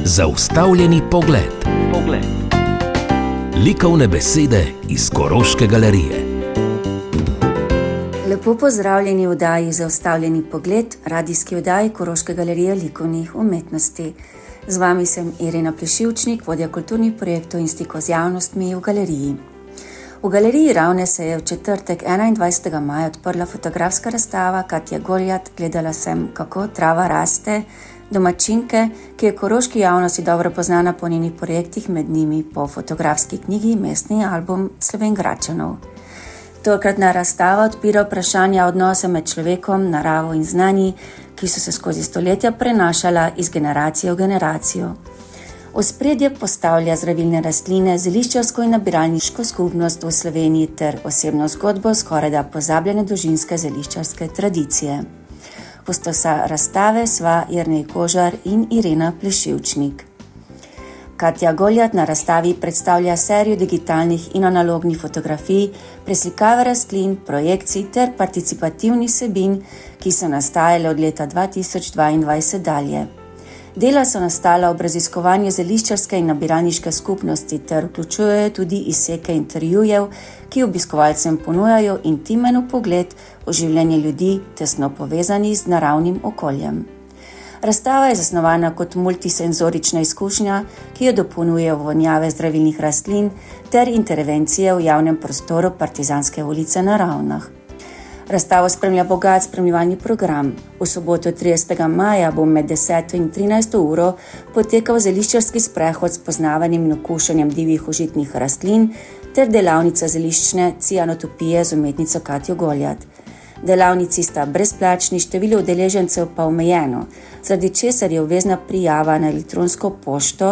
Zaustavljeni pogled. Likovne besede iz Koroške galerije. Lepo pozdravljeni v oddaji Zaustavljeni pogled, radijski oddaji Koroške galerije likovnih umetnosti. Z vami sem Irena Plešivčnik, vodja kulturnih projektov in stikov z javnostmi v galeriji. V galeriji Ravne se je v četrtek 21. maja odprla fotografska razstava Katja Goljat, Gledala sem, kako trava raste, domačinke, ki je koroški javnosti dobro poznana po njenih projektih, med njimi po fotografski knjigi Mestni album Slovenjgračanov. Tokratna razstava odpira vprašanja odnosa med človekom, naravo in znanji, ki so se skozi stoletja prenašala iz generacije v generacijo. V ospredje postavlja zdravilne rastline, zeliščarsko in nabiralniško skupnost v Sloveniji ter osebno zgodbo skorajda pozabljene družinske zeliščarske tradicije. Kustosa razstave sva Jernej Kožar in Irena Plešivčnik. Katja Goljat na razstavi predstavlja serijo digitalnih in analognih fotografij, preslikave rastlin, projekcij ter participativnih vsebin, ki so nastajale od leta 2022 dalje. Dela so nastala ob raziskovanju zeliščarske in nabiralniške skupnosti ter vključujejo tudi izseke intervjujev, ki obiskovalcem ponujajo intimen vpogled v življenje ljudi, tesno povezani z naravnim okoljem. Razstava je zasnovana kot multisenzorična izkušnja, ki jo dopolnjuje vonjave zdravilnih rastlin ter intervencije v javnem prostoru Partizanske ulice na Ravnah. Razstavo spremlja bogat spremljevalni program. V soboto 30. maja bo med 10. in 13. uro potekal zeliščarski sprehod s poznavanjem in okušanjem divjih užitnih rastlin ter delavnica zeliščne cianotopije z umetnico Katjo Goljat. Delavnici sta brezplačni, število udeležencev pa omejeno, zaradi česar je obvezna prijava na elektronsko pošto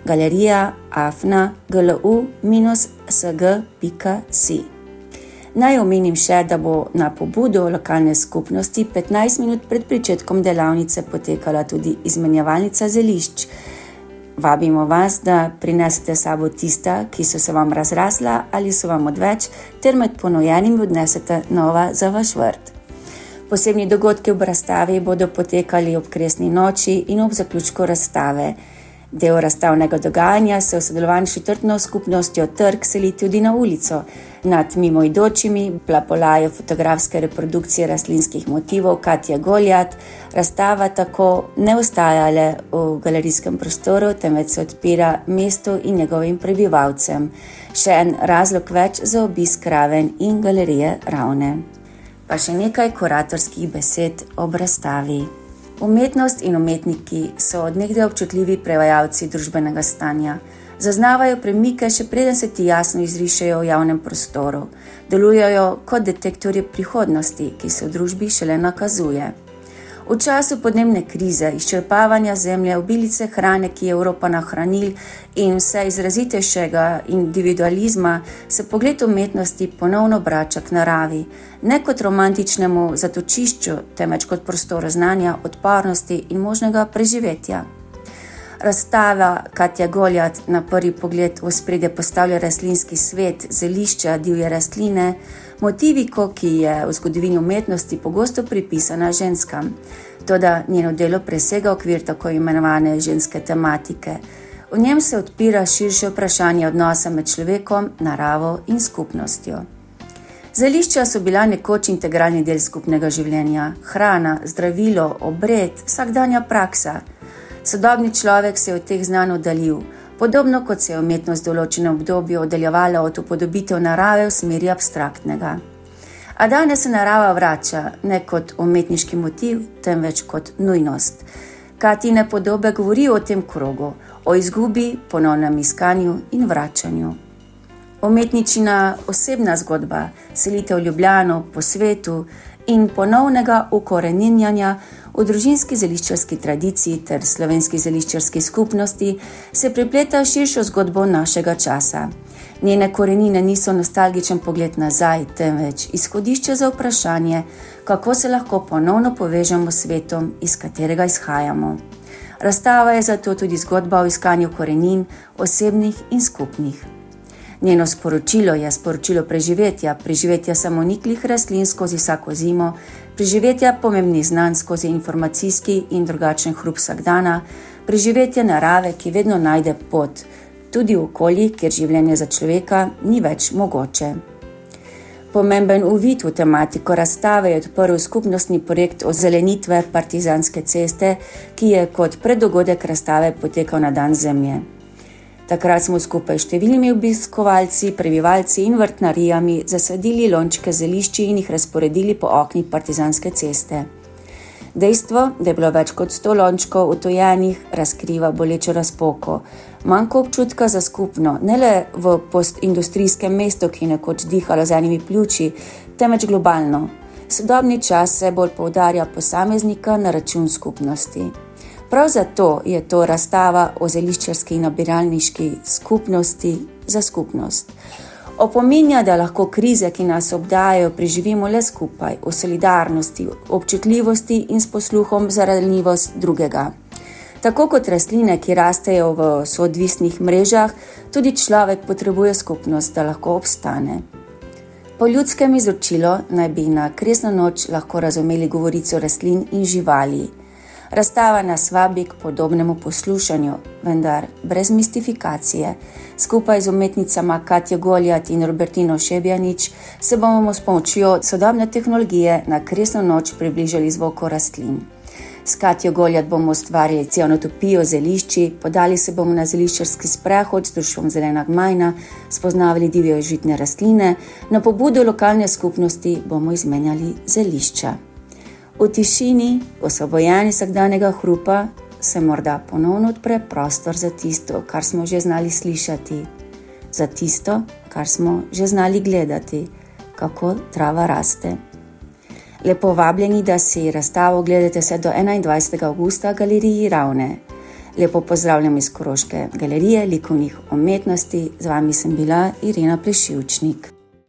galerija@glu-sg.si. Naj omenim še, da bo na pobudo lokalne skupnosti 15 minut pred pričetkom delavnice potekala tudi izmenjevalnica zelišč. Vabimo vas, da prinesete sabo tista, ki so se vam razrasla ali so vam odveč, ter med ponujenimi odnesete nova za vaš vrt. Posebni dogodki ob razstavi bodo potekali ob kresni noči in ob zaključku razstave. Del razstavnega dogajanja se v sodelovanju s četrtno skupnostjo Trg seli tudi na ulico. Nad mimoidočimi plapolajo fotografske reprodukcije rastlinskih motivov Katja Goljat. Razstava tako ne ostaja le v galerijskem prostoru, temveč se odpira mestu in njegovim prebivalcem. Še en razlog več za obisk Raven in galerije Ravne. Pa še nekaj kuratorskih besed ob razstavi. Umetnost in umetniki so od nekdaj občutljivi prevajalci družbenega stanja. Zaznavajo premike, še preden se ti jasno izrišejo v javnem prostoru. Delujejo kot detektorji prihodnosti, ki se v družbi šele nakazuje. V času podnebne krize, izčrpavanja zemlje, obilice hrane, ki je Evropa nahranil, in vse izrazitejšega individualizma, se pogled umetnosti ponovno vrača k naravi, ne kot romantičnemu zatočišču, temveč kot prostoru znanja, odpornosti in možnega preživetja. Razstava Katja Goljat na prvi pogled v ospredje postavlja rastlinski svet, zelišča, divje rastline, motiviko, ki je v zgodovini umetnosti pogosto pripisana ženskam. Toda njeno delo presega okvir tako imenovane ženske tematike. V njem se odpira širše vprašanje odnosa med človekom, naravo in skupnostjo. Zelišča so bila nekoč integralni del skupnega življenja, hrana, zdravilo, obred, vsakdanja praksa. Sodobni človek se je od teh znanj oddaljil, podobno kot se je umetnost v določenem obdobju oddaljevala od upodobitev narave v smeri abstraktnega. A danes se narava vrača ne kot umetniški motiv, temveč kot nujnost. Katine podobe govorijo o tem krogu, o izgubi, ponovnem iskanju in vračanju. Umetničina osebna zgodba, selitev v Ljubljano, po svetu in ponovnega ukoreninjanja v družinski zeliščarski tradiciji ter slovenski zeliščarski skupnosti se prepleta širšo zgodbo našega časa. Njene korenine niso nostalgičen pogled nazaj, temveč izhodišče za vprašanje, kako se lahko ponovno povežemo s svetom, iz katerega izhajamo. Razstava je zato tudi zgodba o iskanju korenin, osebnih in skupnih. Njeno sporočilo je sporočilo preživetja samoniklih rastlin skozi vsako zimo, preživetja pomembnih znanj skozi informacijski in drugačen hrup vsakdana, preživetje narave, ki vedno najde pot, tudi v okolji, kjer življenje za človeka ni več mogoče. Pomemben uvid v tematiko razstave je odprl skupnostni projekt ozelenitve Partizanske ceste, ki je kot preddogodek razstave potekal na Dan zemlje. Takrat smo skupaj s številnimi obiskovalci, prebivalci in vrtnarijami zasadili lončke zelišči in jih razporedili po oknih Partizanske ceste. Dejstvo, da je bilo več kot 100 lončkov utojenih, razkriva bolečo razpoko. Manjko občutka za skupno, ne le v postindustrijskem mestu, ki je nekoč dihalo z enimi pljuči, temveč globalno. Sodobni čas se bolj poudarja posameznika na račun skupnosti. Prav zato je to razstava o zeliščarski in nabiralniški skupnosti za skupnost. Opominja, da lahko krize, ki nas obdajajo, preživimo le skupaj, v solidarnosti, občutljivosti in s posluhom za ranljivost drugega. Tako kot rastline, ki rastejo v soodvisnih mrežah, tudi človek potrebuje skupnost, da lahko obstane. Po ljudskem izročilu naj bi na kresno noč lahko razumeli govorico rastlin in živali. Razstava nas vabi k podobnemu poslušanju, vendar brez mistifikacije. Skupaj z umetnicama Katjo Goljat in Robertino Šebjanič se bomo s pomočjo sodobne tehnologije na kresno noč približali zvoku rastlin. S Katjo Goljat bomo ustvarili cianotopijo zelišči, podali se bomo na zeliščarski sprehod s društvom Zelena gmajna, spoznavali divje žitne rastline, na pobudo lokalne skupnosti bomo izmenjali zelišča. V tišini, osvobojeni vsakdanjega hrupa, se morda ponovno odpre prostor za tisto, kar smo že znali slišati, za tisto, kar smo že znali gledati, kako trava raste. Lepo vabljeni, da si razstavo gledate vse do 21. avgusta v galeriji Ravne. Lepo pozdravljam iz Koroške galerije likovnih umetnosti, z vami sem bila Irena Plešivčnik.